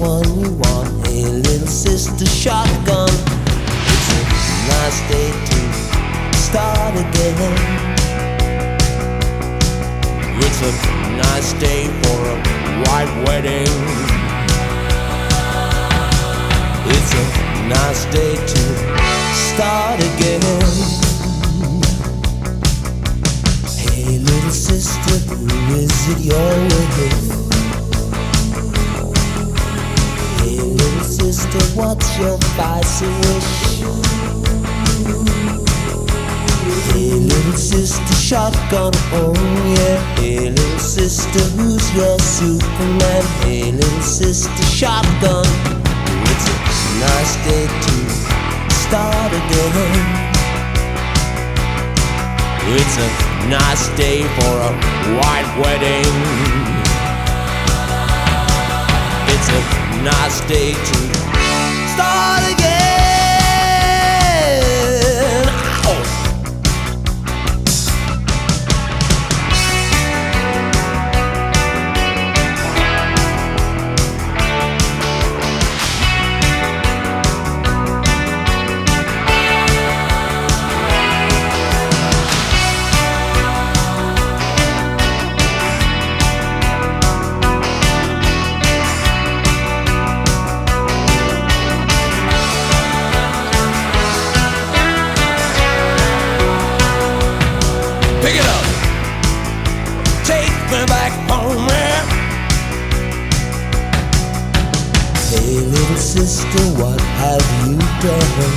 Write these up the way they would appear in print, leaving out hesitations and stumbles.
one you want. Hey, little sister shotgun. It's a nice day to start again. It's a nice day for a white wedding. It's a nice day to start again. Hey, little sister, who is it you're with? Hey, little sister, what's your spicy wish? Hey, little sister, shotgun, oh yeah. Hey, little sister, who's your Superman? Hey, little sister, shotgun. It's a nice day to start again. It's a nice day for a white wedding. It's a nice day to start again. Ow! Pick it up, take me back home, man. Hey, little sister, what have you done?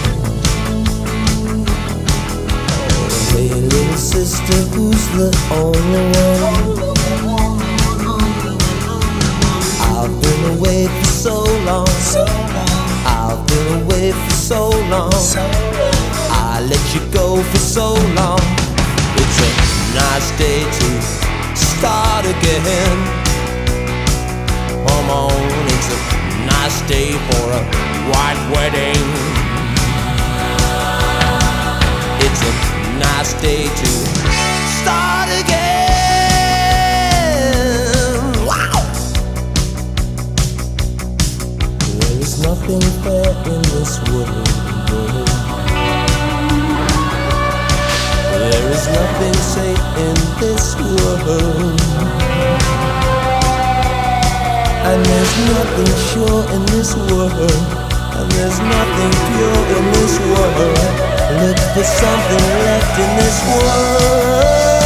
Oh, hey, little sister, who's the only one? I've been away for so long. I've been away for so long. I let you go for so long. It's a nice day to start again. Come on, it's a nice day for a white wedding. It's a nice day to start again. Wow! There is nothing fair in this world. There is nothing safe in this world, and there's nothing sure in this world, and there's nothing pure in this world. Look for something left in this world.